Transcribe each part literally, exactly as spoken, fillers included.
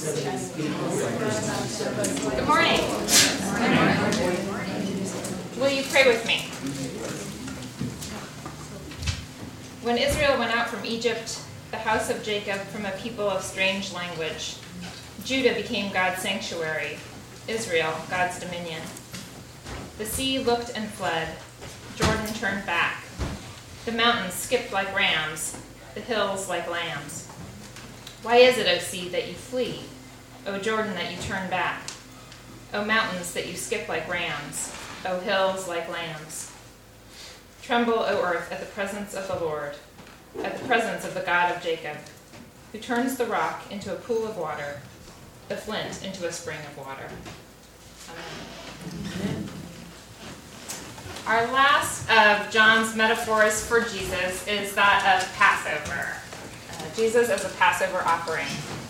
Good morning. Will you pray with me? When Israel went out from Egypt, the house of Jacob from a people of strange language, Judah became God's sanctuary, Israel God's dominion. The sea looked and fled, Jordan turned back. The mountains skipped like rams, the hills like lambs. Why is it, O sea, that you flee? O Jordan, that you turn back? O mountains, that you skip like rams? O hills like lambs? Tremble, O earth, at the presence of the Lord, at the presence of the God of Jacob, who turns the rock into a pool of water, the flint into a spring of water. Amen. Our last of John's metaphors for Jesus is that of Passover. Uh, Jesus as a Passover offering.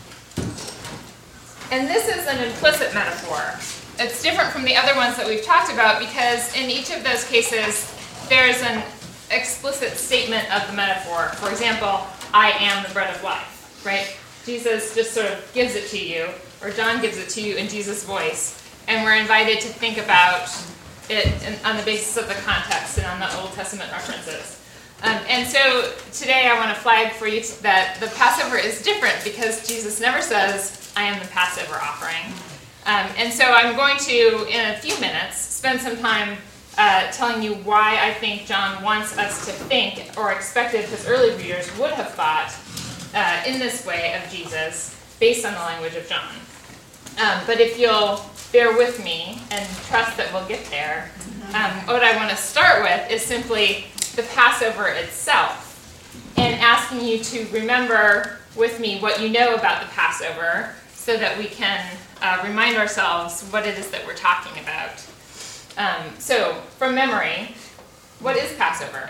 And this is an implicit metaphor. It's different from the other ones that we've talked about because in each of those cases, there's an explicit statement of the metaphor. For example, I am the bread of life, right? Jesus just sort of gives it to you, or John gives it to you in Jesus' voice, and we're invited to think about it on the basis of the context and on the Old Testament references. Um, and so today I want to flag for you that the Passover is different because Jesus never says, I am the Passover offering. Um, and so I'm going to, in a few minutes, spend some time uh, telling you why I think John wants us to think, or expected his early readers would have thought, uh, in this way of Jesus, based on the language of John. Um, but if you'll bear with me and trust that we'll get there, um, what I want to start with is simply the Passover itself, and asking you to remember with me what you know about the Passover so that we can uh, remind ourselves what it is that we're talking about. Um, so, from memory, what is Passover?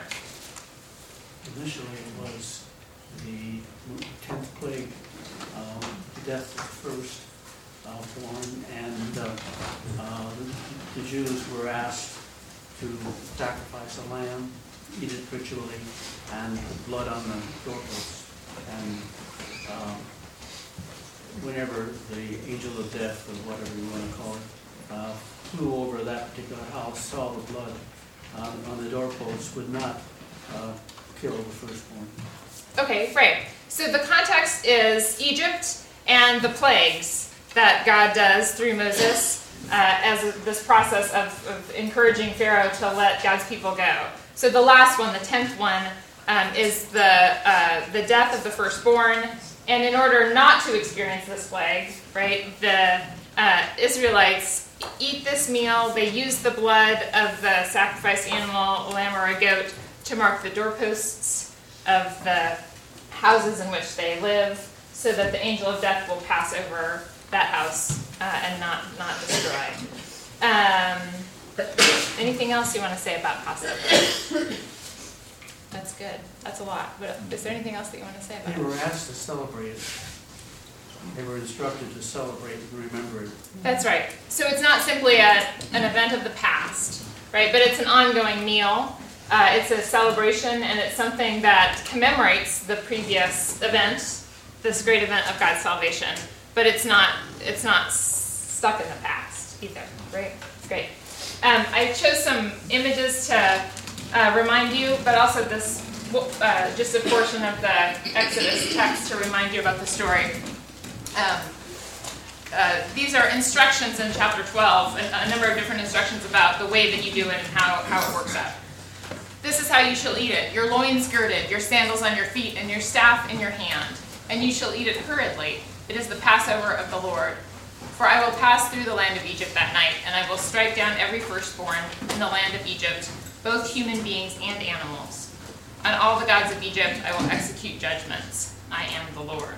Initially it was the tenth plague, um, the death of the first uh, born, and uh, uh, the, the Jews were asked to sacrifice a lamb, eat it ritually, and put blood on the doorposts. And um, whenever the angel of death, or whatever you want to call it, uh, flew over that particular house, saw the blood um, on the doorposts, would not uh, kill the firstborn. Okay, right. So the context is Egypt and the plagues that God does through Moses uh, as a, this process of, of encouraging Pharaoh to let God's people go. So the last one, the tenth one, um, is the uh, the death of the firstborn. And in order not to experience this plague, right, the uh, Israelites eat this meal. They use the blood of the sacrificed animal, a lamb or a goat, to mark the doorposts of the houses in which they live, so that the angel of death will pass over that house uh, and not, not destroy. Um, anything else you want to say about Passover? That's good. That's a lot. But is there anything else that you want to say about it? They were asked to celebrate it. They were instructed to celebrate and remember it. That's right. So it's not simply a, an event of the past, right? But it's an ongoing meal. Uh, it's a celebration, and it's something that commemorates the previous event, this great event of God's salvation. But it's not it's not stuck in the past either, right? Great. Um, I chose some images to uh, remind you, but also this uh, just a portion of the Exodus text to remind you about the story. Um, uh, these are instructions in chapter twelve, and a number of different instructions about the way that you do it and how, how it works out. This is how you shall eat it: your loins girded, your sandals on your feet, and your staff in your hand. And you shall eat it hurriedly. It is the Passover of the Lord. For I will pass through the land of Egypt that night, and I will strike down every firstborn in the land of Egypt, both human beings and animals. On all the gods of Egypt I will execute judgments. I am the Lord.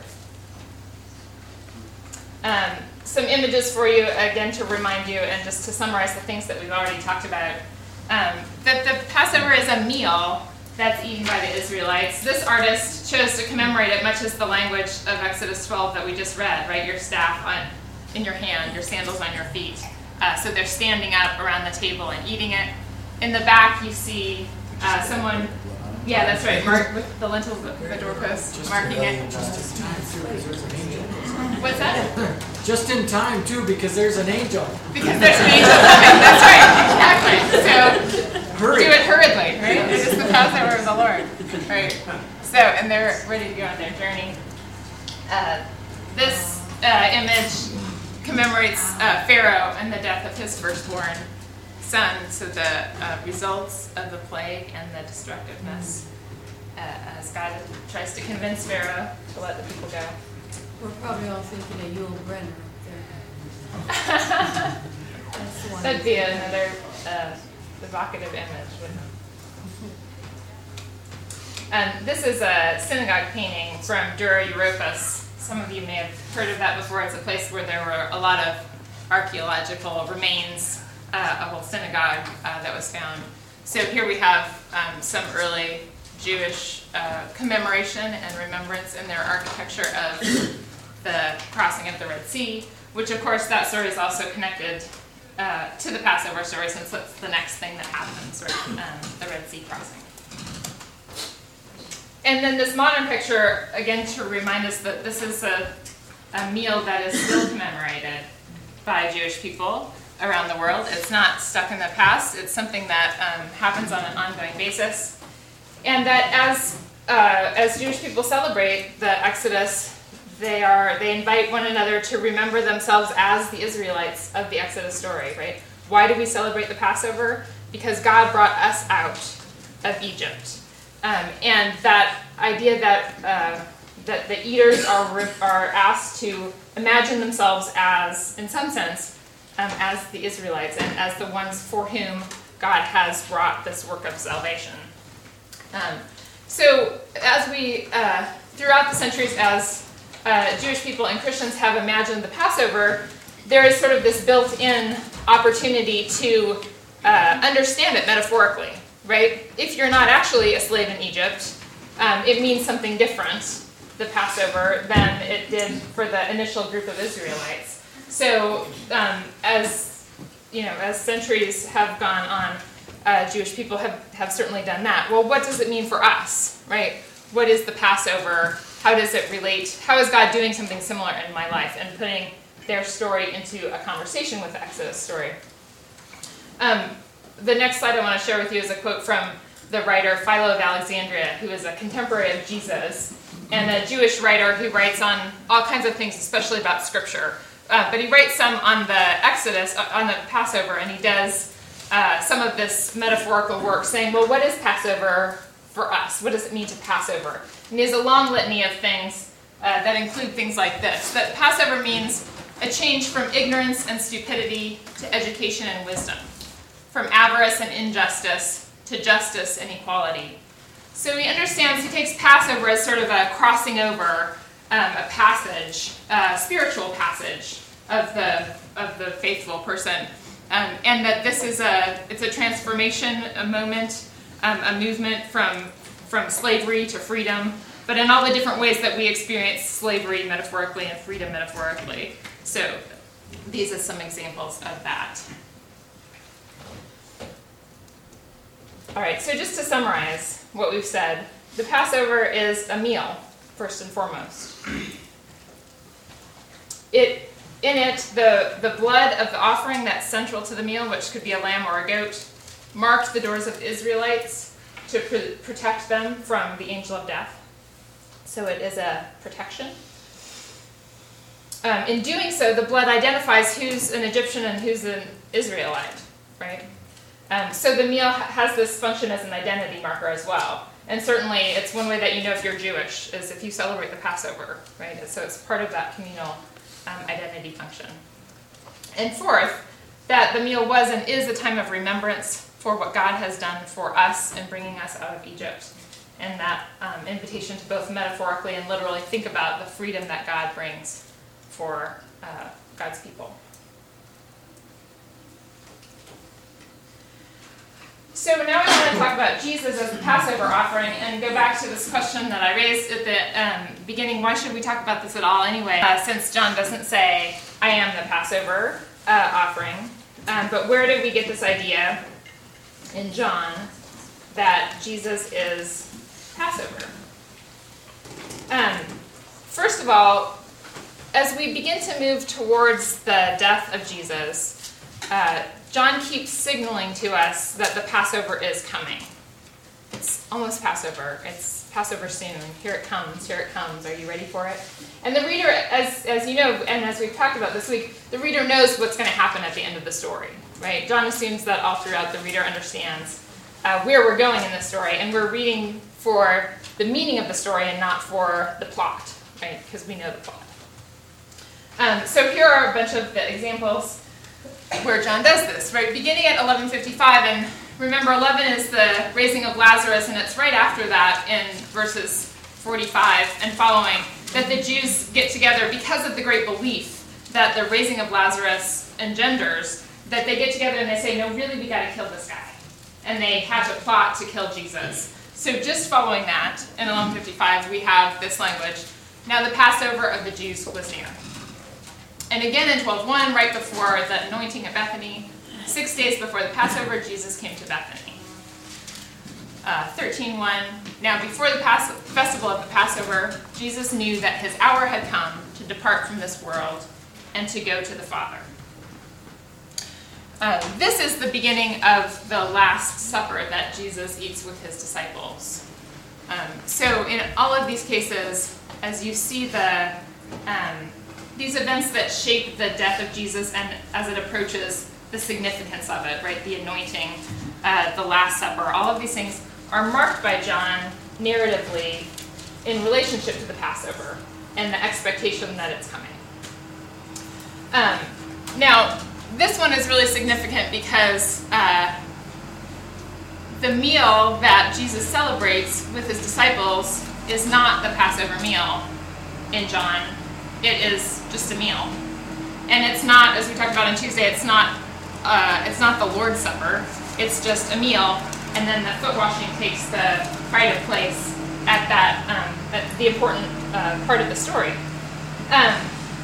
Um, some images for you, again, to remind you and just to summarize the things that we've already talked about. Um, that the Passover is a meal that's eaten by the Israelites. This artist chose to commemorate it much as the language of Exodus twelve that we just read, right? Your staff on, in your hand, your sandals on your feet. Uh, so they're standing up around the table and eating it. In the back, you see uh, someone Yeah, that's right. Mark with the lintels of the doorpost, Just marking in- it. Just in time too, because there's an angel. What's that? Just in time too, because there's an angel. Because there's an angel coming. That's right. Exactly. So Hurry. do it hurriedly, right? It is the Passover of the Lord. Right. So, and they're ready to go on their journey. Uh, this uh, image commemorates uh, Pharaoh and the death of his firstborn son. So the uh, results of the plague and the destructiveness uh, as God tries to convince Pharaoh to let the people go. We're probably all thinking of Yul Brenner up there. That's the one. That'd be another uh, evocative image, wouldn't it? Um, this is a synagogue painting from Dura Europos. Some of you may have heard of that before. It's a place where there were a lot of archaeological remains, uh, a whole synagogue uh, that was found. So here we have um, some early Jewish uh, commemoration and remembrance in their architecture of the crossing of the Red Sea, which of course that story is also connected uh, to the Passover story, since that's the next thing that happens, right? Um, the Red Sea crossing. And then this modern picture, again, to remind us that this is a, a meal that is still commemorated by Jewish people around the world. It's not stuck in the past. It's something that um, happens on an ongoing basis. And that as uh, as Jewish people celebrate the Exodus, they are they invite one another to remember themselves as the Israelites of the Exodus story, right? Why do we celebrate the Passover? Because God brought us out of Egypt. Um, and that idea that uh, that the eaters are are asked to imagine themselves as, in some sense, um, as the Israelites and as the ones for whom God has brought this work of salvation. Um, so, as we uh, throughout the centuries, as uh, Jewish people and Christians have imagined the Passover, there is sort of this built-in opportunity to uh, understand it metaphorically. Right? If you're not actually a slave in Egypt, um, it means something different, the Passover, than it did for the initial group of Israelites. So, um, as you know, as centuries have gone on, uh, Jewish people have, have certainly done that. Well, what does it mean for us, right? What is the Passover? How does it relate? How is God doing something similar in my life and putting their story into a conversation with the Exodus story? Um, The next slide I want to share with you is a quote from the writer Philo of Alexandria, who is a contemporary of Jesus, and a Jewish writer who writes on all kinds of things, especially about Scripture. Uh, but he writes some on the Exodus, on the Passover, and he does uh, some of this metaphorical work, saying, well, what is Passover for us? What does it mean to Passover? And he has a long litany of things uh, that include things like this, that Passover means a change from ignorance and stupidity to education and wisdom, from avarice and injustice to justice and equality. So he understands, he takes Passover as sort of a crossing over, um, a passage, a spiritual passage of the of the faithful person, um, and that this is a it's a transformation, a moment, um, a movement from from slavery to freedom, but in all the different ways that we experience slavery metaphorically and freedom metaphorically. So these are some examples of that. All right, so just to summarize what we've said, the Passover is a meal, first and foremost. It, in it, the, the blood of the offering that's central to the meal, which could be a lamb or a goat, marked the doors of Israelites to pr- protect them from the angel of death. So it is a protection. Um, in doing so, the blood identifies who's an Egyptian and who's an Israelite, right? Um, so the meal has this function as an identity marker as well. And certainly it's one way that you know if you're Jewish, is if you celebrate the Passover, right? So it's part of that communal um, identity function. And fourth, that the meal was and is a time of remembrance for what God has done for us in bringing us out of Egypt. And that um, invitation to both metaphorically and literally think about the freedom that God brings for uh, God's people. So now I want to talk about Jesus as the Passover offering and go back to this question that I raised at the um, beginning. Why should we talk about this at all anyway? Uh, since John doesn't say, I am the Passover uh, offering. Um, but where did we get this idea in John that Jesus is Passover? Um, first of all, as we begin to move towards the death of Jesus, uh, John keeps signaling to us that the Passover is coming. It's almost Passover. It's Passover soon. Here it comes. Here it comes. Are you ready for it? And the reader, as, as you know, and as we've talked about this week, the reader knows what's going to happen at the end of the story, right? John assumes that all throughout the reader understands uh, where we're going in the story, and we're reading for the meaning of the story and not for the plot, right? Because we know the plot. Um, so here are a bunch of the examples where John does this, right? Beginning at eleven fifty-five, and remember eleven is the raising of Lazarus, and it's right after that in verses forty-five and following that the Jews get together because of the great belief that the raising of Lazarus engenders, that they get together and they say, no, really, we got to kill this guy. And they have to plot to kill Jesus. So just following that, in eleven fifty-five, we have this language. Now the Passover of the Jews was near. And again in twelve one, right before the anointing at Bethany, six days before the Passover, Jesus came to Bethany. Uh, thirteen one, now before the Pas- festival of the Passover, Jesus knew that his hour had come to depart from this world and to go to the Father. Uh, this is the beginning of the Last Supper that Jesus eats with his disciples. Um, so in all of these cases, as you see the um, these events that shape the death of Jesus and as it approaches the significance of it, right? The anointing, uh, the Last Supper, all of these things are marked by John narratively in relationship to the Passover and the expectation that it's coming. Um, now, this one is really significant because uh, the meal that Jesus celebrates with his disciples is not the Passover meal in John. It is just a meal. And it's not, as we talked about on Tuesday, it's not uh, it's not the Lord's Supper. It's just a meal, and then the foot washing takes the pride of place at that um, at the important uh, part of the story. Um,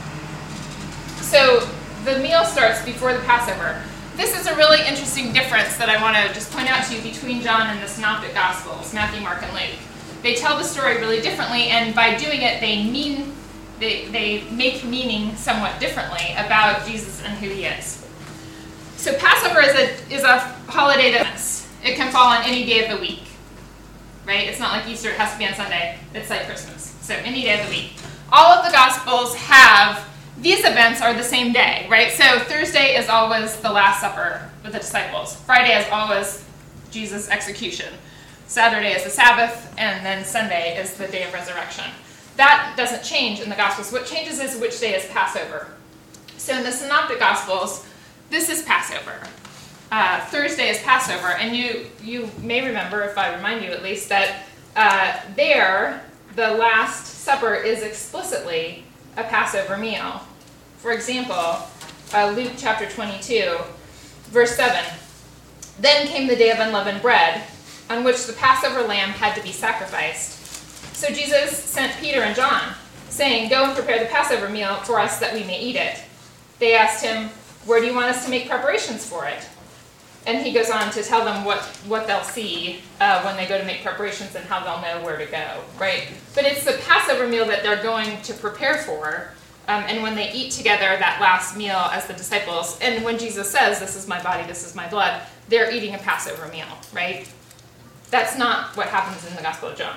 so the meal starts before the Passover. This is a really interesting difference that I want to just point out to you between John and the Synoptic Gospels, Matthew, Mark, and Luke. They tell the story really differently, and by doing it, they mean they they make meaning somewhat differently about Jesus and who he is. So Passover is a is a holiday that's it can fall on any day of the week, right? It's not like Easter; it has to be on Sunday. It's like Christmas, so any day of the week. All of the Gospels have these events are the same day, right? So Thursday is always the Last Supper with the disciples. Friday is always Jesus' execution. Saturday is the Sabbath, and then Sunday is the day of resurrection. That doesn't change in the Gospels. What changes is which day is Passover. So in the Synoptic Gospels, this is Passover. Uh, Thursday is Passover, and you you may remember, if I remind you at least, that uh, there, the Last Supper is explicitly a Passover meal. For example, uh, Luke chapter twenty-two, verse seven. Then came the day of unleavened bread, on which the Passover lamb had to be sacrificed. So Jesus sent Peter and John, saying, "Go and prepare the Passover meal for us that we may eat it." They asked him, "Where do you want us to make preparations for it?" And he goes on to tell them what, what they'll see uh, when they go to make preparations and how they'll know where to go, right? But it's the Passover meal that they're going to prepare for, um, and when they eat together that last meal as the disciples, and when Jesus says, "This is my body, this is my blood," they're eating a Passover meal, right? That's not what happens in the Gospel of John.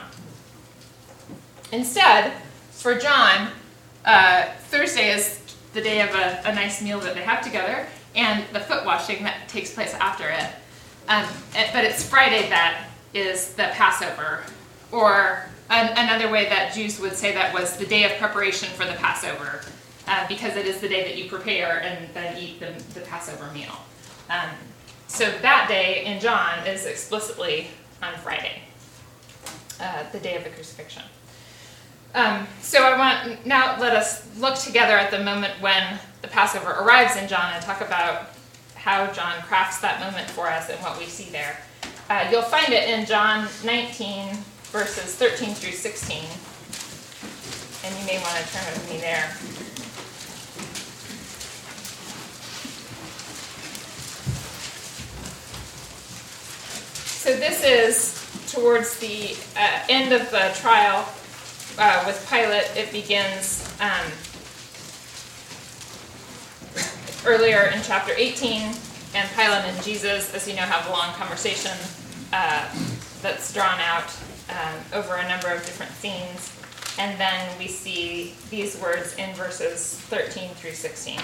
Instead, for John, uh, Thursday is the day of a, a nice meal that they have together, and the foot washing that takes place after it. Um, it but it's Friday that is the Passover, or an, another way that Jews would say that was the day of preparation for the Passover, uh, because it is the day that you prepare and then eat the, the Passover meal. Um, so that day in John is explicitly on Friday, uh, the day of the crucifixion. Um, so I want now let us look together at the moment when the Passover arrives in John and talk about how John crafts that moment for us and what we see there. Uh, you'll find it in John nineteen, verses thirteen through sixteen, and you may want to turn with me there. So this is towards the uh, end of the trial uh, with Pilate, it begins um, earlier in chapter eighteen, and Pilate and Jesus, as you know, have a long conversation uh, that's drawn out um, over a number of different scenes. And then we see these words in verses thirteen through sixteen.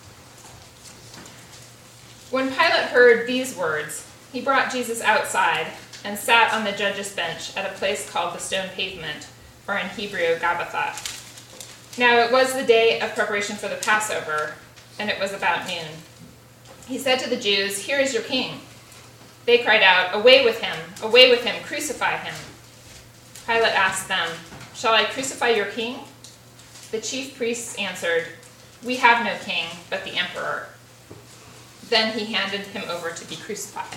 When Pilate heard these words, he brought Jesus outside and sat on the judge's bench at a place called the Stone Pavement, or in Hebrew, Gabbatha. Now it was the day of preparation for the Passover, and it was about noon. He said to the Jews, "Here is your king." They cried out, "Away with him! Away with him! Crucify him!" Pilate asked them, "Shall I crucify your king?" The chief priests answered, "We have no king but the emperor." Then he handed him over to be crucified.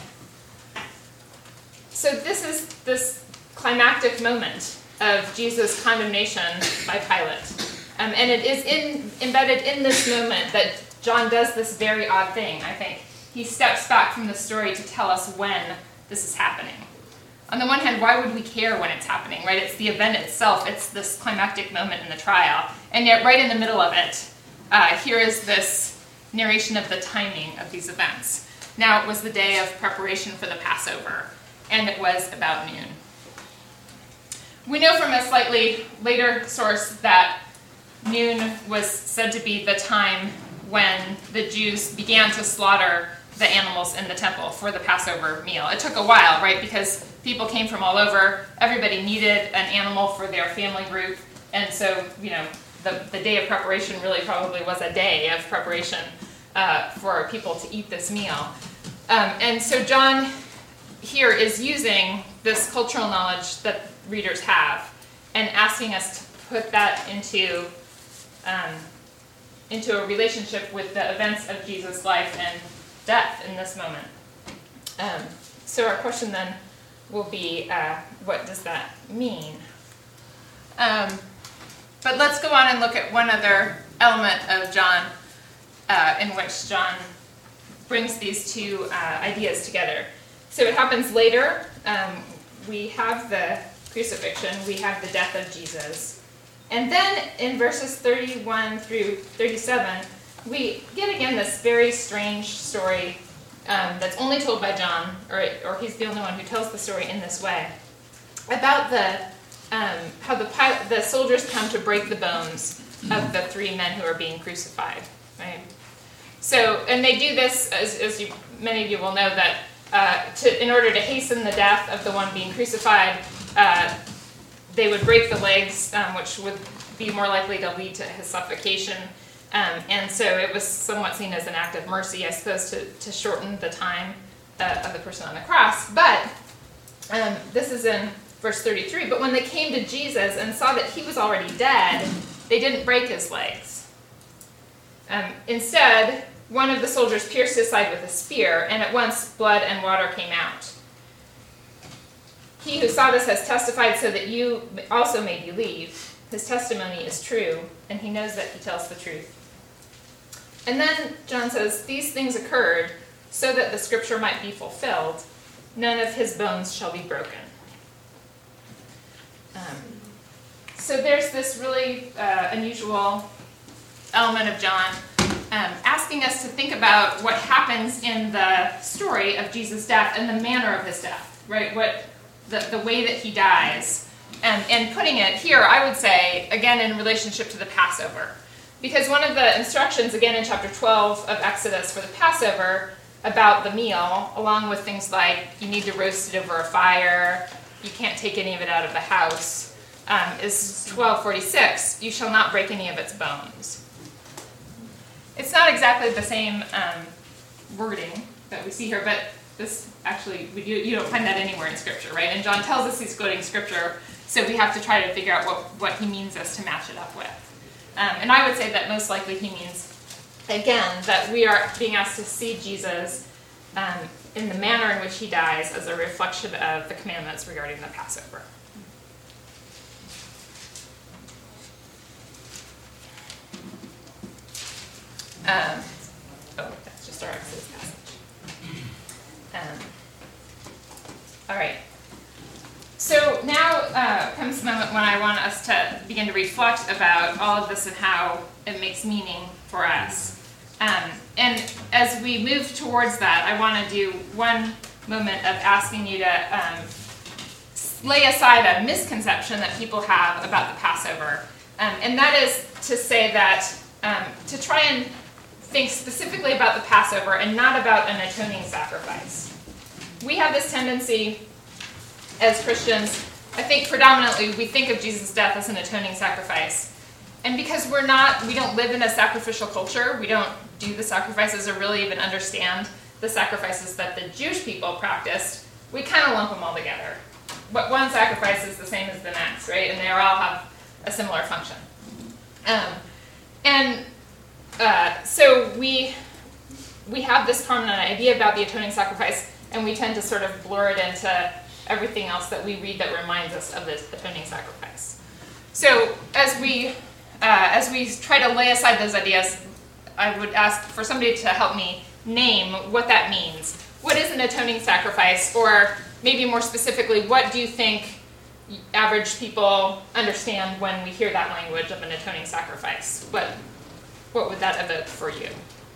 So this is this climactic moment of Jesus' condemnation by Pilate. Um, and it is in, embedded in this moment that John does this very odd thing, I think. He steps back from the story to tell us when this is happening. On the one hand, why would we care when it's happening, right? It's the event itself. It's this climactic moment in the trial. And yet right in the middle of it, uh, here is this narration of the timing of these events. Now it was the day of preparation for the Passover, and it was about noon. We know from a slightly later source that noon was said to be the time when the Jews began to slaughter the animals in the temple for the Passover meal. It took a while, right? Because people came from all over. Everybody needed an animal for their family group. And so, you know, the, the day of preparation really probably was a day of preparation uh, for people to eat this meal. Um, and so John here is using this cultural knowledge that readers have and asking us to put that into um, into a relationship with the events of Jesus' life and death in this moment. Um, so our question then will be, uh, what does that mean? Um, but let's go on and look at one other element of John uh, in which John brings these two uh, ideas together. So it happens later. Um, we have the crucifixion, we have the death of Jesus. And then in verses thirty-one through thirty-seven, we get again this very strange story um, that's only told by John, or, or he's the only one who tells the story in this way, about the um, how the, pilot, the soldiers come to break the bones of the three men who are being crucified. Right? So, and they do this, as, as you, many of you will know, that uh, to, in order to hasten the death of the one being crucified, uh, they would break the legs, um, which would be more likely to lead to his suffocation. Um, and so it was somewhat seen as an act of mercy, I suppose, to, to shorten the time uh, of the person on the cross. But um, this is in verse thirty-three. But when they came to Jesus and saw that he was already dead, they didn't break his legs. Um, instead, one of the soldiers pierced his side with a spear, and at once blood and water came out. He who saw this has testified so that you also may believe. His testimony is true, and he knows that he tells the truth. And then John says, these things occurred so that the scripture might be fulfilled. None of his bones shall be broken. Um, so there's this really uh, unusual element of John um, asking us to think about what happens in the story of Jesus' death and the manner of his death, right? What the, the way that he dies. Um, and putting it here, I would say, again, in relationship to the Passover. Because one of the instructions, again, in chapter twelve of Exodus for the Passover about the meal, along with things like you need to roast it over a fire, you can't take any of it out of the house, um, is twelve forty-six, you shall not break any of its bones. It's not exactly the same um, wording that we see here, but this actually, we do, you don't find that anywhere in Scripture, right? And John tells us he's quoting Scripture, so we have to try to figure out what, what he means us to match it up with. Um, and I would say that most likely he means, again, that we are being asked to see Jesus um, in the manner in which he dies as a reflection of the commandments regarding the Passover. Um, oh, that's just our Exodus passage. Um, all right. now uh, comes the moment when I want us to begin to reflect about all of this and how it makes meaning for us. Um, and as we move towards that, I want to do one moment of asking you to um, lay aside a misconception that people have about the Passover. Um, and that is to say that, um, to try and think specifically about the Passover and not about an atoning sacrifice. We have this tendency as Christians, I think predominantly we think of Jesus' death as an atoning sacrifice. And because we're not, we don't live in a sacrificial culture, we don't do the sacrifices or really even understand the sacrifices that the Jewish people practiced, we kind of lump them all together. But one sacrifice is the same as the next, right? And they all have a similar function. Um, and uh, so we we have this prominent idea about the atoning sacrifice, and we tend to sort of blur it into everything else that we read that reminds us of this atoning sacrifice. So as we uh, as we try to lay aside those ideas, I would ask for somebody to help me name what that means. What is an atoning sacrifice? Or maybe more specifically, what do you think average people understand when we hear that language of an atoning sacrifice? What what would that evoke for you?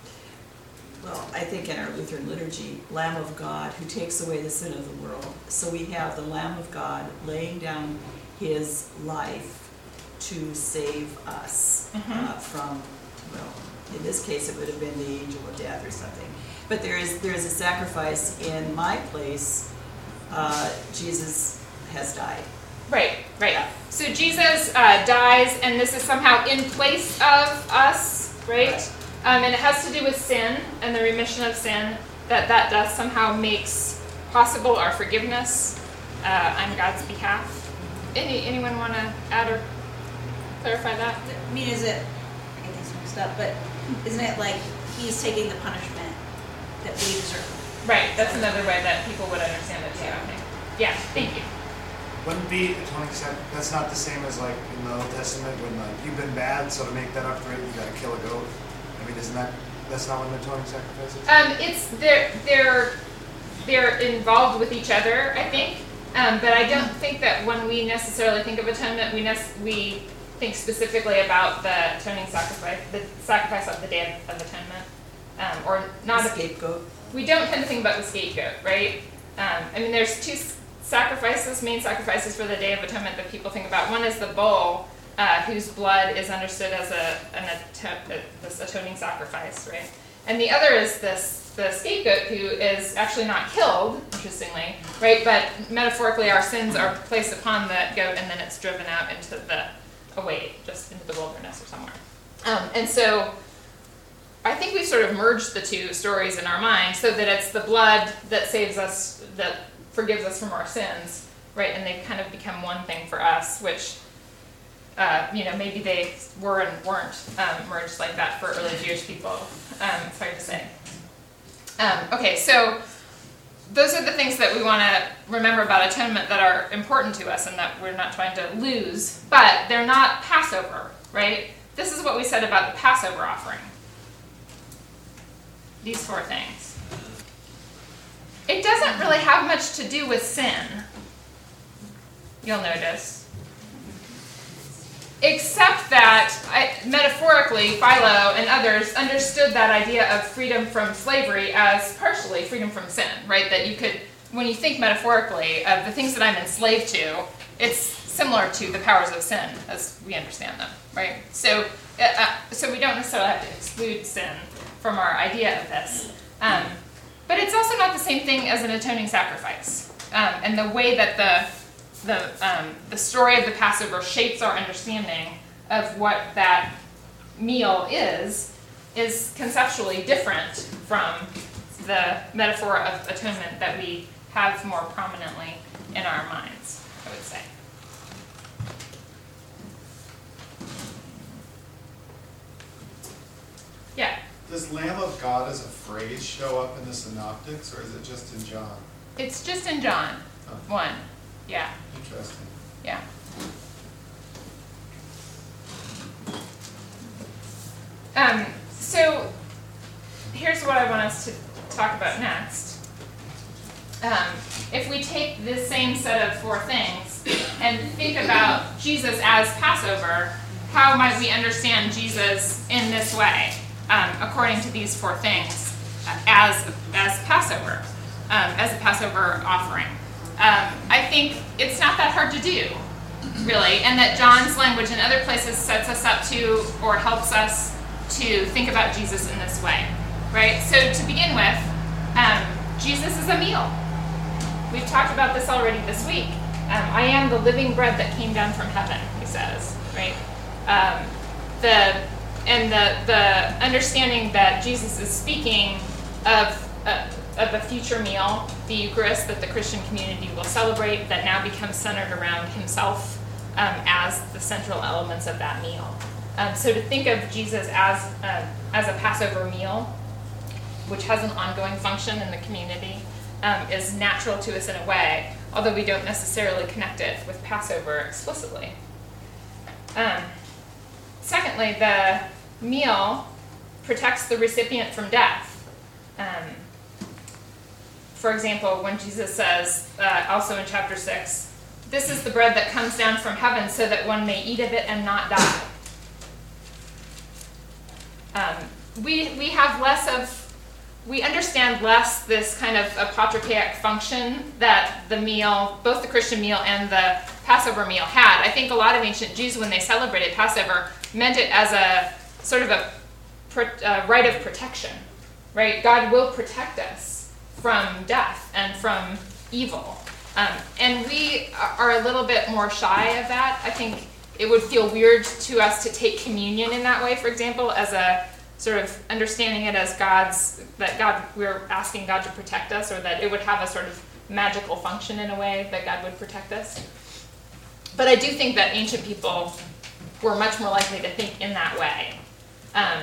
Well, I think in our Lutheran liturgy, Lamb of God who takes away the sin of the world. So we have the Lamb of God laying down his life to save us mm-hmm. uh, from, well, in this case it would have been the angel of death or something. But there is there is a sacrifice in my place. Uh, Jesus has died. Right, right. So Jesus uh, dies, and this is somehow in place of us, right? right. Um, and it has to do with sin and the remission of sin, that that does somehow makes possible our forgiveness uh, on God's behalf. Any Anyone want to add or clarify that? I mean, is it, I get things mixed up, but isn't it like he's taking the punishment that we deserve? Right, that's another way that people would understand it too, I think. Yeah, thank you. Wouldn't be atoning sacrifice, that's not the same as like in the Old Testament when like you've been bad, so to make that up for it, you gotta kill a goat. I mean, isn't that, that's not what an atoning sacrifice is? Um, it's, they're, they're, they're involved with each other, I think. Um, but I don't think that when we necessarily think of atonement, we nec- we think specifically about the atoning sacrifice, the sacrifice of the Day of, of Atonement. Um, or not a scapegoat. We don't tend to think about the scapegoat, right? Um, I mean, there's two sacrifices, main sacrifices for the Day of Atonement that people think about. One is the bull, uh, whose blood is understood as a an ato- a, this atoning sacrifice, right? And the other is this the scapegoat, who is actually not killed, interestingly, right? But metaphorically, our sins are placed upon the goat, and then it's driven out into the away, just into the wilderness or somewhere. Um, and so, I think we've sort of merged the two stories in our mind, so that it's the blood that saves us, that forgives us from our sins, right? And they've kind of become one thing for us, which, uh, you know, maybe they were and weren't um, merged like that for early Jewish people. Um, it's hard to say. Um, okay, so those are the things that we want to remember about atonement that are important to us and that we're not trying to lose, but they're not Passover, right? This is what we said about the Passover offering. These four things. It doesn't really have much to do with sin, you'll notice. Except that, I, metaphorically, Philo and others understood that idea of freedom from slavery as partially freedom from sin, right? That you could, when you think metaphorically of the things that I'm enslaved to, it's similar to the powers of sin as we understand them, right? So, uh, so we don't necessarily have to exclude sin from our idea of this. Um, but it's also not the same thing as an atoning sacrifice. Um, and the way that the the um, the story of the Passover shapes our understanding of what that meal is, is conceptually different from the metaphor of atonement that we have more prominently in our minds, I would say. Yeah? Does Lamb of God as a phrase show up in the Synoptics, or is it just in John? It's just in John Oh. one. Yeah. Interesting. Yeah. Um, so here's what I want us to talk about next. Um, if we take this same set of four things and think about Jesus as Passover, how might we understand Jesus in this way, um, according to these four things, uh, as, as Passover, um, as a Passover offering? Um, I think it's not that hard to do, really, and that John's language in other places sets us up to, or helps us to think about Jesus in this way, right? So to begin with, um, Jesus is a meal. We've talked about this already this week. Um, I am the living bread that came down from heaven, he says, right? Um, the and the the understanding that Jesus is speaking of uh, of a future meal, the Eucharist, that the Christian community will celebrate, that now becomes centered around himself um, as the central elements of that meal. Um, so to think of Jesus as uh, as a Passover meal, which has an ongoing function in the community, um, is natural to us in a way, although we don't necessarily connect it with Passover explicitly. Um, secondly, the meal protects the recipient from death. Um, for example, when Jesus says, uh, also in chapter six, "This is the bread that comes down from heaven so that one may eat of it and not die." Um, we, we have less of We understand less this kind of apotropaic function that the meal, both the Christian meal and the Passover meal had. I think a lot of ancient Jews, when they celebrated Passover, meant it as a sort of a uh, rite of protection, right? God will protect us from death and from evil. Um, and we are a little bit more shy of that. I think it would feel weird to us to take communion in that way, for example, as a sort of understanding it as God's, that God, we're asking God to protect us, or that it would have a sort of magical function in a way that God would protect us. But I do think that ancient people were much more likely to think in that way. Um,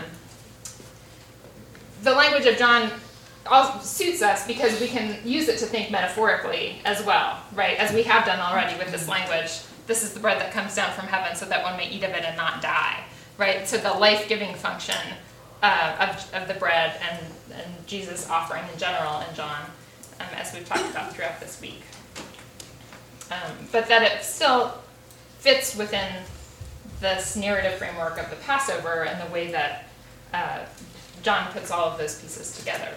the language of John also suits us because we can use it to think metaphorically as well, right? As we have done already with this language. This is the bread that comes down from heaven so that one may eat of it and not die, right? So the life-giving function Uh, of, of the bread and, and Jesus' offering in general in John, um, as we've talked about throughout this week. Um, but that it still fits within this narrative framework of the Passover and the way that uh, John puts all of those pieces together.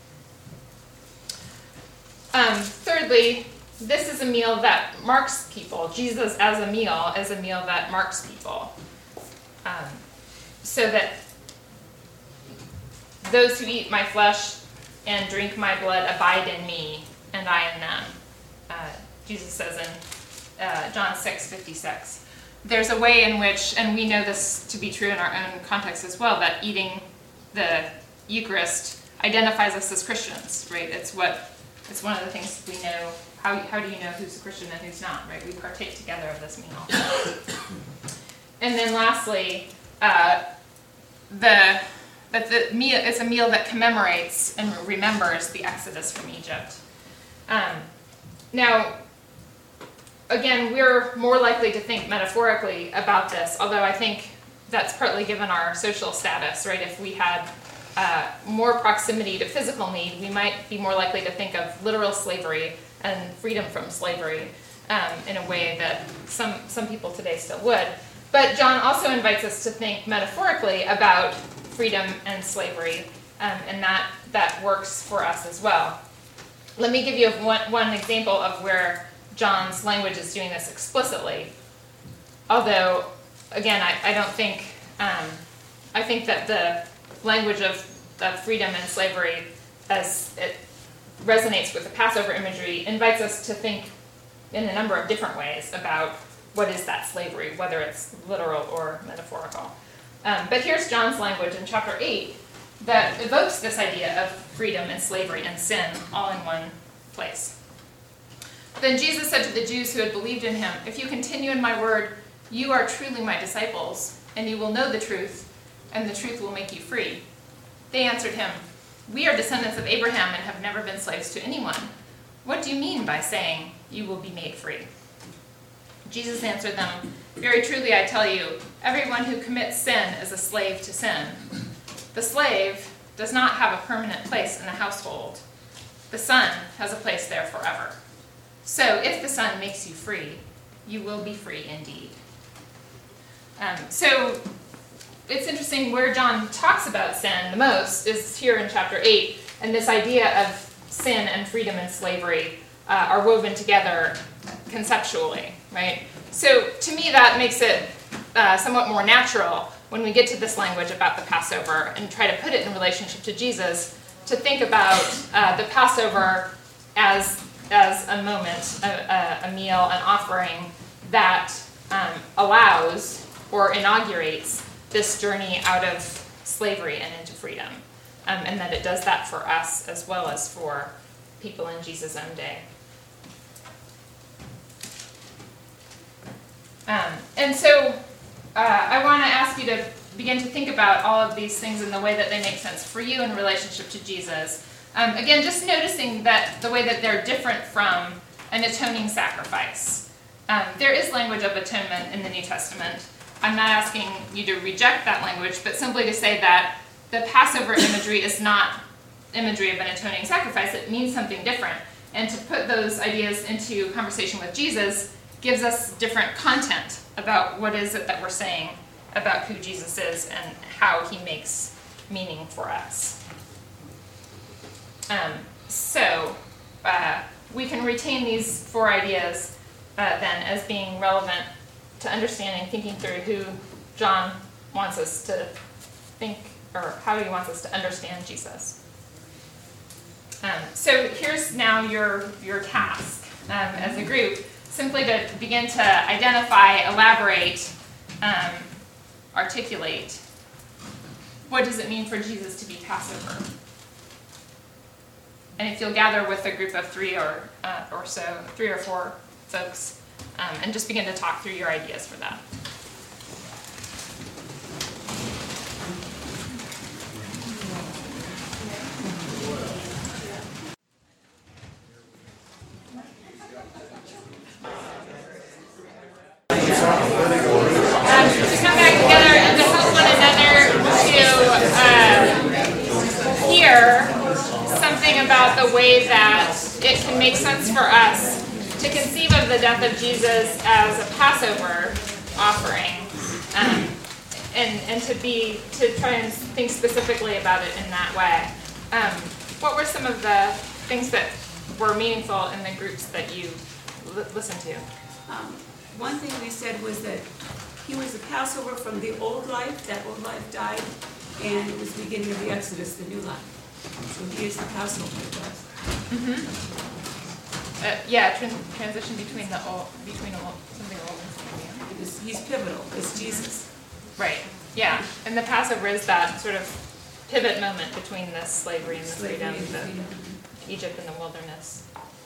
Um, thirdly, this is a meal that marks people. Jesus as a meal is a meal that marks people. Um, so that those who eat my flesh and drink my blood abide in me, and I in them. Uh, Jesus says in uh, John six fifty-six. There's a way in which, and we know this to be true in our own context as well, that eating the Eucharist identifies us as Christians, right? It's what, it's one of the things we know. How, how do you know who's a Christian and who's not, right? We partake together of this meal. And then lastly, uh, the... But the meal is a meal that commemorates and remembers the Exodus from Egypt. Um, now, again, we're more likely to think metaphorically about this, although I think that's partly given our social status, right? If we had uh, more proximity to physical need, we might be more likely to think of literal slavery and freedom from slavery um, in a way that some, some people today still would. But John also invites us to think metaphorically about freedom and slavery, um, and that, that works for us as well. Let me give you one, one example of where John's language is doing this explicitly. Although, again, I, I don't think, um, I think that the language of, of freedom and slavery, as it resonates with the Passover imagery, invites us to think in a number of different ways about what is that slavery, whether it's literal or metaphorical. Um, but here's John's language in chapter eight that evokes this idea of freedom and slavery and sin all in one place. Then Jesus said to the Jews who had believed in him, "If you continue in my word, you are truly my disciples, and you will know the truth, and the truth will make you free." They answered him, "We are descendants of Abraham and have never been slaves to anyone. What do you mean by saying you will be made free?" Jesus answered them, "Very truly I tell you, everyone who commits sin is a slave to sin. The slave does not have a permanent place in the household. The son has a place there forever. So if the son makes you free, you will be free indeed. Um, so it's interesting where John talks about sin the most is here in chapter eight, and this idea of sin and freedom and slavery uh, are woven together conceptually, right? So to me that makes it uh, somewhat more natural when we get to this language about the Passover and try to put it in relationship to Jesus, to think about uh, the Passover as, as a moment, a, a, a meal, an offering that um, allows or inaugurates this journey out of slavery and into freedom. Um, and that it does that for us as well as for people in Jesus' own day. Um, and so uh, I want to ask you to begin to think about all of these things in the way that they make sense for you in relationship to Jesus. Um, again, just noticing that the way that they're different from an atoning sacrifice. Um, there is language of atonement in the New Testament. I'm not asking you to reject that language, but simply to say that the Passover imagery is not imagery of an atoning sacrifice. It means something different. And to put those ideas into conversation with Jesus gives us different content about what is it that we're saying about who Jesus is and how he makes meaning for us. Um, so uh, we can retain these four ideas uh, then as being relevant to understanding, thinking through who John wants us to think, or how he wants us to understand Jesus. Um, so here's now your, your task um, as a group, simply to begin to identify, elaborate, um, articulate, what does it mean for Jesus to be Passover? And if you'll gather with a group of three or uh, or so, three or four folks, um, and just begin to talk through your ideas for that. Um, to come back together and to help one another to uh, hear something about the way that it can make sense for us to conceive of the death of Jesus as a Passover offering, um, and and to be to try and think specifically about it in that way. Um, what were some of the things that were meaningful in the groups that you li- listened to? Um, one thing we said was that he was the Passover from the old life, that old life died, and it was the beginning of the Exodus, the new life. So he is the Passover for us. Mm-hmm. Uh, yeah, tran- transition between the old, between old, something old and something new. Because he's pivotal, it's Jesus. Right. Yeah, and the Passover is that sort of pivot moment between the slavery and the Slavery freedom, and the freedom. Egypt and the wilderness.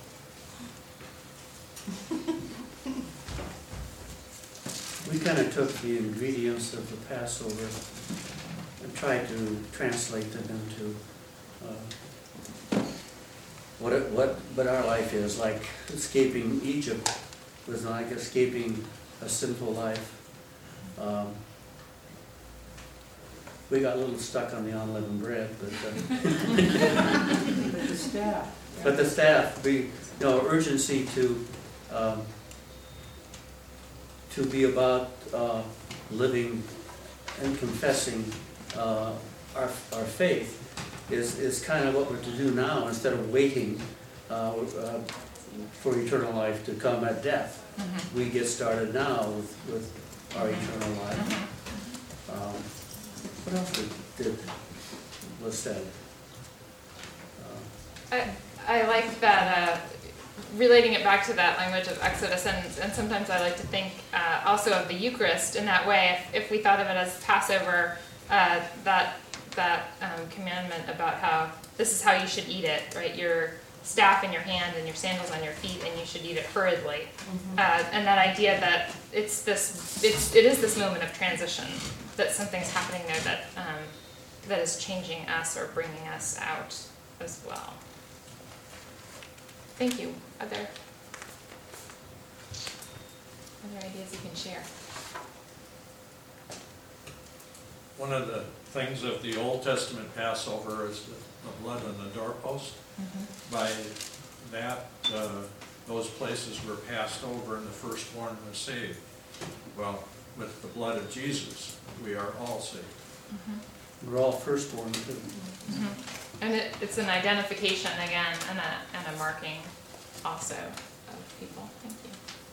We kind of took the ingredients of the Passover and tried to translate them into uh, what it, what what our life is like. Escaping Egypt was like escaping a sinful life. Um, we got a little stuck on the unleavened bread, but uh, But the staff. but the staff, we you know urgency to. Um, to be about uh, living and confessing uh, our, our faith is, is kind of what we're to do now instead of waiting uh, uh, for eternal life to come at death. Mm-hmm. We get started now with, with our eternal life. Mm-hmm. Um, what else did, did was said? Uh, I, I like that, uh, relating it back to that language of Exodus, and, and sometimes I like to think uh, also of the Eucharist in that way. If, if we thought of it as Passover, uh, that that um, commandment about how this is how you should eat it, right? Your staff in your hand and your sandals on your feet, and you should eat it hurriedly. Mm-hmm. Uh, and that idea that it's this, it's it is this moment of transition, that something's happening there that um, that is changing us or bringing us out as well. Thank you. Other, other ideas you can share? One of the things of the Old Testament Passover is the the blood on the doorpost. Mm-hmm. By that, uh, those places were passed over and the firstborn was saved. Well, with the blood of Jesus, we are all saved. Mm-hmm. We're all firstborn too. Mm-hmm. And it, it's an identification again and a, and a marking also of people. Thank you.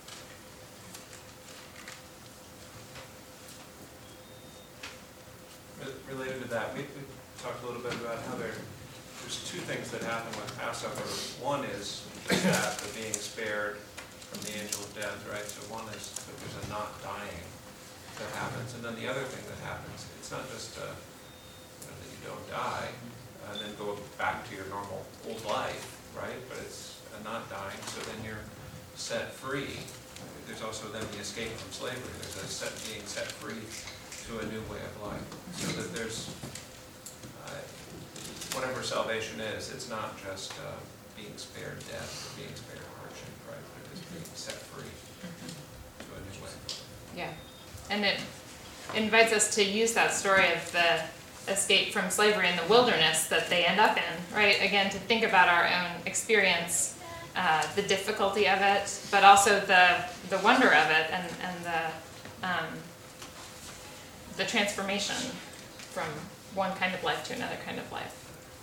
Related to that, we, we talked a little bit about how there, there's two things that happen with Passover. One is that the being spared from the angel of death, right? So one is that there's a not dying that happens. And then the other thing that happens, it's not just uh, you know, that you don't die and then go back to your normal old life, right? But it's a not dying, so then you're set free. There's also then the escape from slavery. There's a set, being set free to a new way of life. So that there's, uh, whatever salvation is, it's not just uh, being spared death or being spared hardship, right? But it's being set free to a new way of life. Yeah. And it invites us to use that story of the escape from slavery in the wilderness that they end up in, right? Again, to think about our own experience, uh, the difficulty of it, but also the the wonder of it and, and the um, the transformation from one kind of life to another kind of life.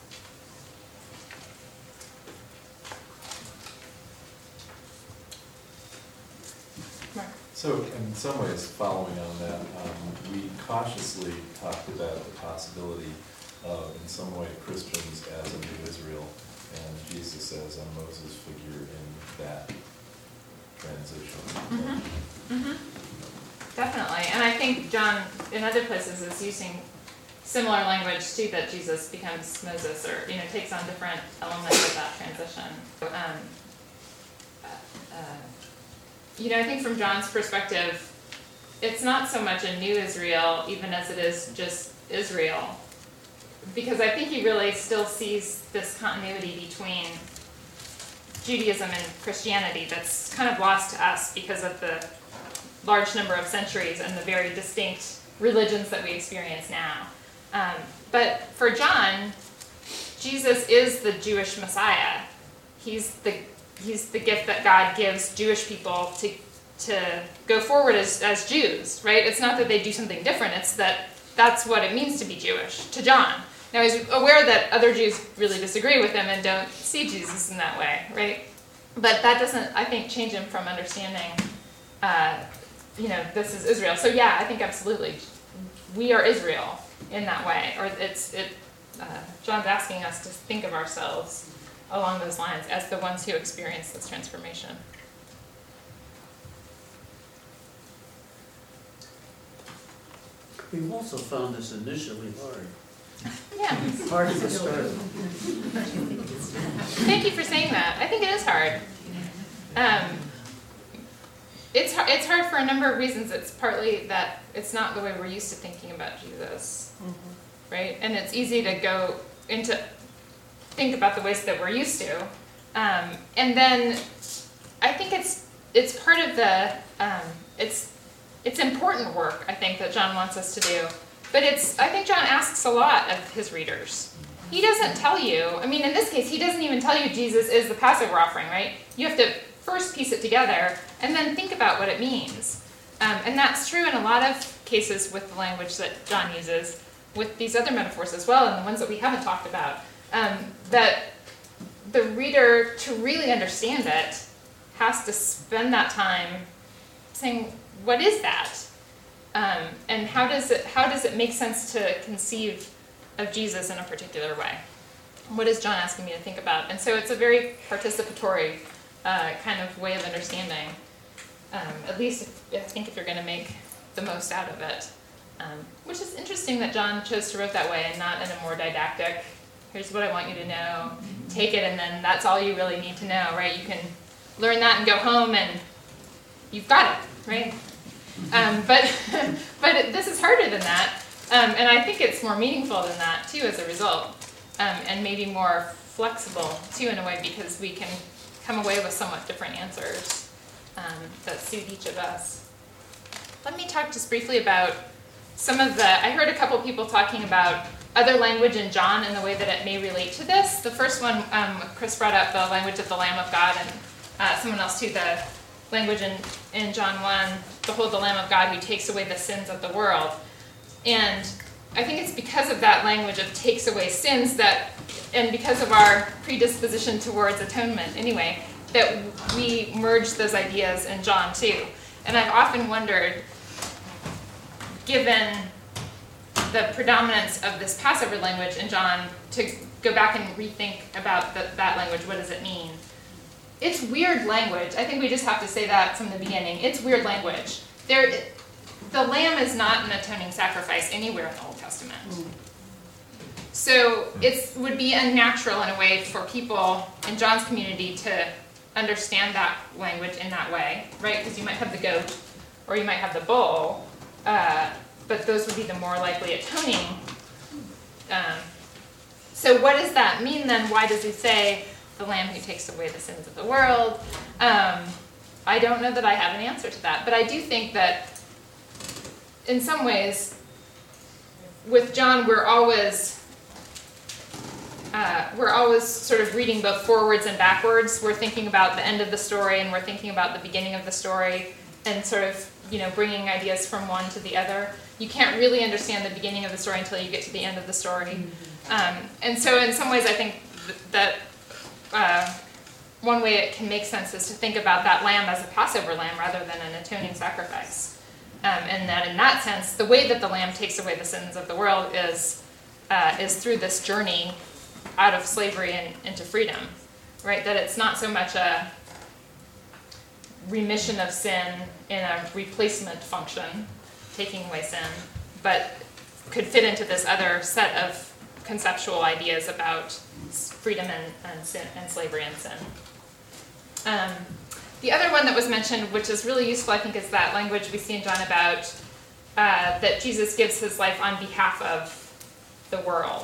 Mark. So in some ways, following on that, um, we cautiously talked about the possibility of, in some way, Christians as a new Israel, and Jesus as a Moses figure in that transition. Mm-hmm. Mm-hmm. Definitely. And I think John, in other places, is using similar language too, that Jesus becomes Moses, or, you know, takes on different elements of that transition. Um, uh, you know, I think from John's perspective, it's not so much a new Israel, even as it is just Israel. Because I think he really still sees this continuity between Judaism and Christianity that's kind of lost to us because of the large number of centuries and the very distinct religions that we experience now. Um, but for John, Jesus is the Jewish Messiah. He's the he's the gift that God gives Jewish people to to go forward as, as Jews, right? It's not that they do something different, it's that that's what it means to be Jewish, to John. Now he's aware that other Jews really disagree with him and don't see Jesus in that way, right? But that doesn't, I think, change him from understanding uh, you know, this is Israel. So yeah, I think absolutely, we are Israel in that way. Or it's it. Uh, John's asking us to think of ourselves along those lines as the ones who experience this transformation. We've also found this initially hard. Yeah. It's hard to start. Thank you for saying that. I think it is hard. Um, It's hard, it's hard for a number of reasons. It's partly that it's not the way we're used to thinking about Jesus, mm-hmm. right? And it's easy to go into, think about the ways that we're used to. Um, and then I think it's it's part of the, um, it's it's important work, I think, that John wants us to do. But it's, I think John asks a lot of his readers. He doesn't tell you, I mean, in this case, he doesn't even tell you Jesus is the Passover offering, right? You have to first piece it together and then think about what it means. Um, and that's true in a lot of cases with the language that John uses, with these other metaphors as well, and the ones that we haven't talked about. Um, that the reader, to really understand it, has to spend that time saying, what is that? Um, and how does it how does it make sense to conceive of Jesus in a particular way? What is John asking me to think about? And so it's a very participatory uh, kind of way of understanding, um, at least if, I think if you're going to make the most out of it. Um, which is interesting that John chose to write that way and not in a more didactic, here's what I want you to know, take it and then that's all you really need to know, right? You can learn that and go home and you've got it, right? Um, but but it, this is harder than that, um, and I think it's more meaningful than that too as a result, um, and maybe more flexible too in a way because we can come away with somewhat different answers um, that suit each of us. Let me talk just briefly about some of the, I heard a couple people talking about other language in John and the way that it may relate to this. The first one, um, Chris brought up the language of the Lamb of God, and uh, someone else too, the language in, in John one, behold the Lamb of God who takes away the sins of the world. And I think it's because of that language of takes away sins that, and because of our predisposition towards atonement anyway, that we merge those ideas in John too. And I've often wondered, given the predominance of this Passover language in John, to go back and rethink about the, that language, what does it mean? It's weird language. I think we just have to say that from the beginning. It's weird language. There, the lamb is not an atoning sacrifice anywhere in the Old Testament. So it would be unnatural in a way for people in John's community to understand that language in that way, right? Because you might have the goat or you might have the bull, uh, but those would be the more likely atoning. Um, so what does that mean then? Why does he say the Lamb who takes away the sins of the world? Um, I don't know that I have an answer to that, but I do think that in some ways, with John, we're always uh, we're always sort of reading both forwards and backwards. We're thinking about the end of the story, and we're thinking about the beginning of the story, and sort of, you know, bringing ideas from one to the other. You can't really understand the beginning of the story until you get to the end of the story. Um, and so, in some ways, I think th- that uh, one way it can make sense is to think about that lamb as a Passover lamb rather than an atoning sacrifice. Um, and that in that sense, the way that the Lamb takes away the sins of the world is uh, is through this journey out of slavery and into freedom, right? That it's not so much a remission of sin in a replacement function, taking away sin, but could fit into this other set of conceptual ideas about freedom and, and, sin, and slavery and sin. Um, The other one that was mentioned, which is really useful, I think, is that language we see in John about uh, that Jesus gives his life on behalf of the world.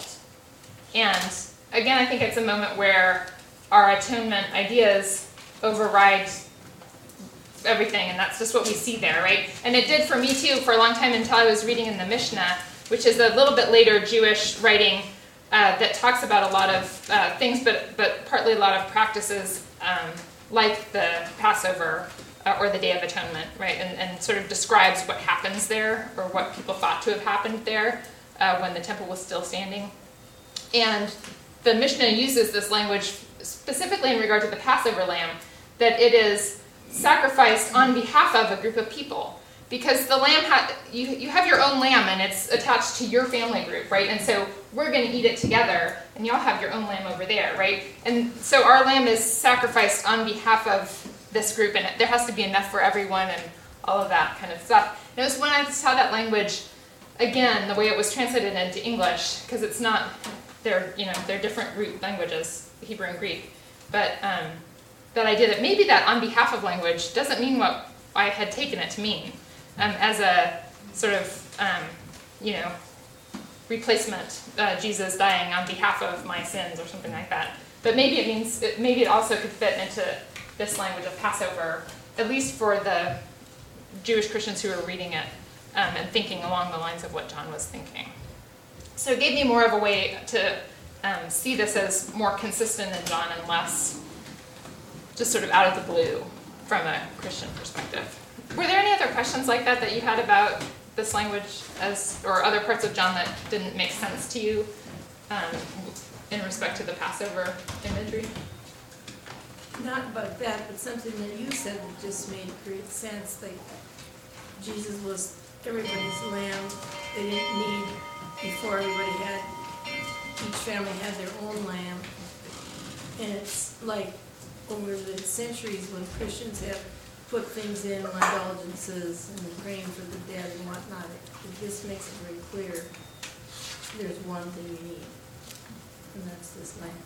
And again, I think it's a moment where our atonement ideas override everything, and that's just what we see there, right? And it did for me too for a long time until I was reading in the Mishnah, which is a little bit later Jewish writing uh, that talks about a lot of uh, things, but, but partly a lot of practices um, like the Passover uh, or the Day of Atonement, right? And, and sort of describes what happens there, or what people thought to have happened there uh, when the temple was still standing. And the Mishnah uses this language specifically in regard to the Passover lamb, that it is sacrificed on behalf of a group of people. Because the lamb, ha- you, you have your own lamb and it's attached to your family group, right? And so we're going to eat it together, and y'all have your own lamb over there, right? And so our lamb is sacrificed on behalf of this group, and there has to be enough for everyone and all of that kind of stuff. And it was when I saw that language, again, the way it was translated into English, because it's not, they're, you know, they're different root languages, Hebrew and Greek, but um, that I did it. Maybe that on behalf of language doesn't mean what I had taken it to mean. Um, as a sort of, um, you know, replacement, uh, Jesus dying on behalf of my sins or something like that. But maybe it means, it, maybe it also could fit into this language of Passover, at least for the Jewish Christians who were reading it um, and thinking along the lines of what John was thinking. So it gave me more of a way to um, see this as more consistent in John and less just sort of out of the blue from a Christian perspective. Were there any other questions like that that you had about this language as, or other parts of John that didn't make sense to you um, in respect to the Passover imagery? Not about that, but something that you said that just made great sense. Like Jesus was everybody's lamb. They didn't need, before everybody had, each family had their own lamb. And it's like over the centuries when Christians have put things in, like indulgences and praying for the dead and whatnot, it, it just makes it very clear there's one thing you need, and that's this lamb.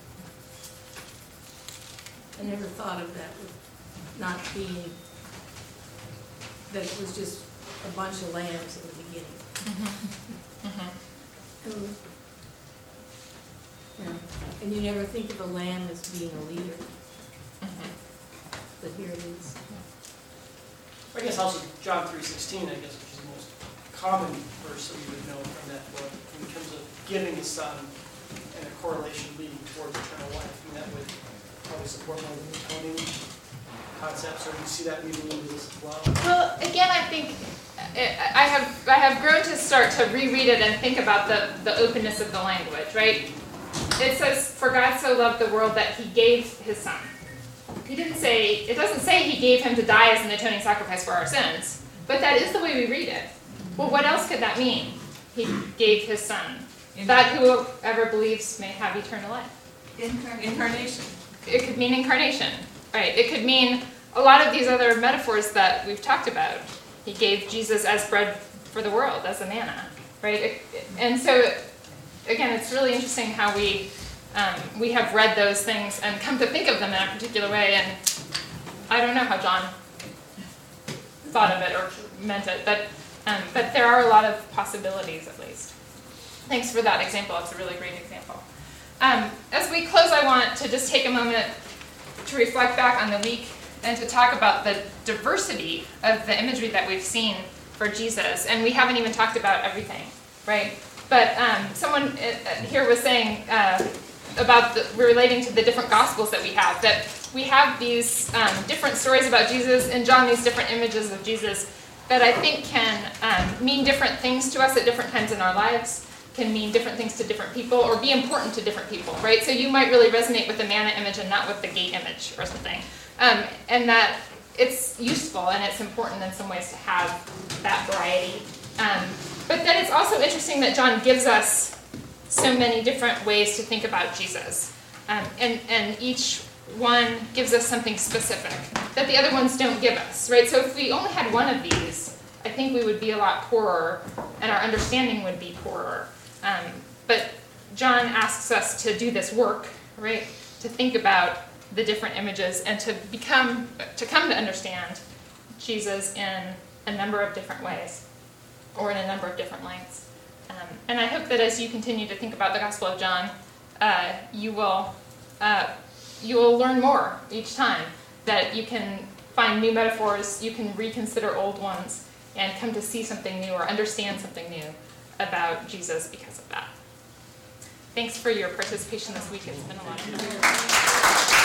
I never thought of that with not being, that it was just a bunch of lambs in the beginning. Mm-hmm. Mm-hmm. And, you know, and you never think of a lamb as being a leader, Mm-hmm. but here it is. I guess also John three sixteen, I guess, which is the most common verse that we would know from that book in terms of giving his son and a correlation leading towards eternal life. And that would probably support more of the atoning concepts, or do you see that moving into this as well? Well, again, I think it, I have I have grown to start to reread it and think about the, the openness of the language, right? It says, "For God so loved the world that he gave his son." He didn't say, it doesn't say he gave him to die as an atoning sacrifice for our sins, but that is the way we read it. Well, what else could that mean? He gave his son, that whoever believes may have eternal life. Incarnation. Incarnation. It could mean incarnation, right? It could mean a lot of these other metaphors that we've talked about. He gave Jesus as bread for the world, as a manna, right? It, and so, again, it's really interesting how we um, we have read those things and come to think of them in a particular way. And I don't know how John thought of it or meant it, but um, but there are a lot of possibilities, at least. Thanks for that example. It's a really great example. Um, as we close, I want to just take a moment to reflect back on the week and to talk about the diversity of the imagery that we've seen for Jesus. And we haven't even talked about everything, right? But um, someone here was saying uh, about the, relating to the different Gospels that we have, that we have these um, different stories about Jesus, and John, these different images of Jesus that I think can um, mean different things to us at different times in our lives, can mean different things to different people, or be important to different people, right? So you might really resonate with the manna image and not with the gate image or something. Um, and that it's useful and it's important in some ways to have that variety. Um, but then it's also interesting that John gives us so many different ways to think about Jesus. Um, and, and each one gives us something specific that the other ones don't give us, right? So if we only had one of these, I think we would be a lot poorer and our understanding would be poorer. Um, but John asks us to do this work, right? To think about the different images and to become, to come to understand Jesus in a number of different ways, or in a number of different lengths. Um, and I hope that as you continue to think about the Gospel of John, uh, you will uh, you will learn more each time, that you can find new metaphors, you can reconsider old ones, and come to see something new or understand something new about Jesus because of that. Thanks for your participation this week. It's been a lot of fun.